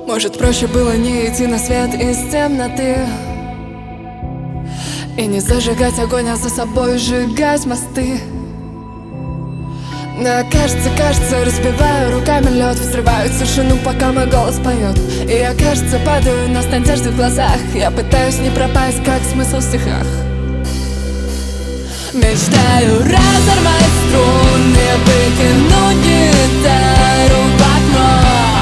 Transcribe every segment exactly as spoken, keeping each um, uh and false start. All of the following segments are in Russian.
Может, проще было не идти на свет из темноты и не зажигать огонь, а за собой сжигать мосты. Но кажется, кажется, разбиваю руками лед, взрываю тишину, пока мой голос поет. И я, кажется, падаю, но с надеждой в глазах я пытаюсь не пропасть, как смысл в стихах. Мечтаю разорвать струны, выкинуть гитару в окно,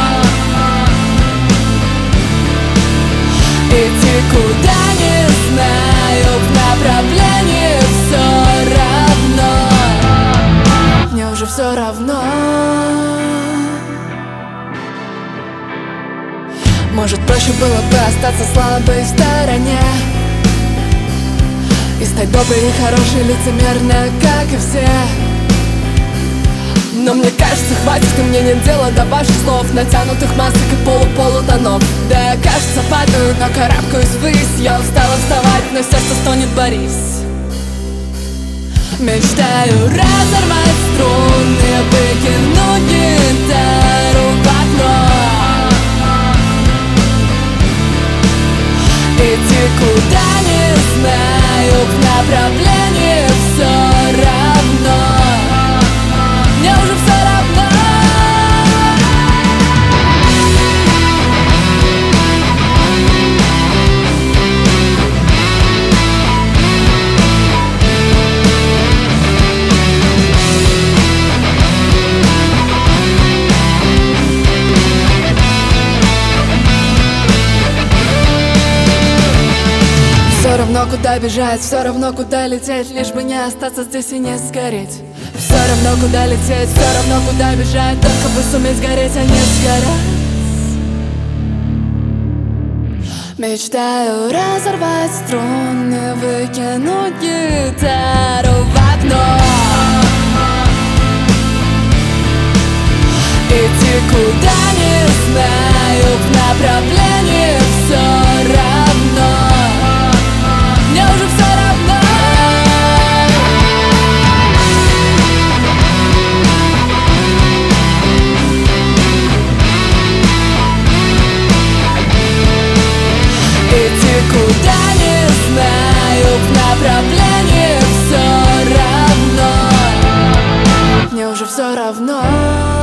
идти куда не знаю, в направлении все равно. Мне уже все равно. Может, проще было бы остаться слабой в стороне и стать доброй и хорошей, лицемерно, как и все. Но мне кажется, хватит, и мне нет дела до ваших слов, натянутых масок и полу-полутонов. Да, я, кажется, падаю, но карабкаюсь ввысь. Я устала вставать, но сердце стонет Борис. Мечтаю разорвать струны, выкинуть гитару в окно, идти куда не знаю, в направлении все равно. Мне уже все равно. Все равно куда бежать, все равно куда лететь, лишь бы не остаться здесь и не сгореть. Все равно куда лететь, все равно куда бежать, только бы суметь гореть, а не сгорать. Мечтаю разорвать струны, выкинуть гитару в окно, идти куда не знаю, в направлении все равно. Мне уже все равно. Идти куда не знаю, в направлении все равно. Мне уже все равно.